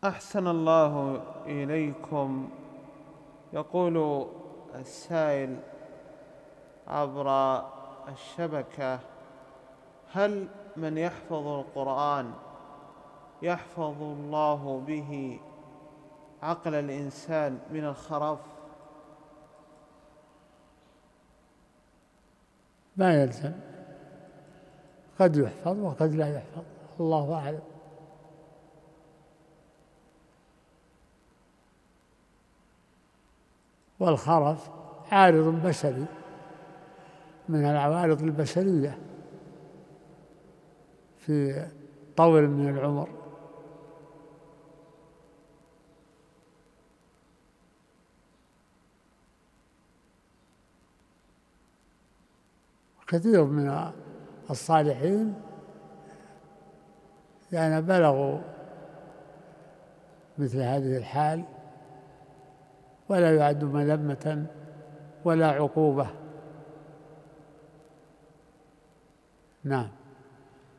أحسن الله إليكم. يقول السائل عبر الشبكة: هل من يحفظ القرآن يحفظ الله به عقل الإنسان من الخرف؟ ما يلزم، قد يحفظ وقد لا يحفظ، الله أعلم. والخرف عارض بشري من العوارض البشرية في طول من العمر. كثير من الصالحين يعني بلغوا مثل هذه الحال ولا يعد مذمة ولا عقوبة. نعم.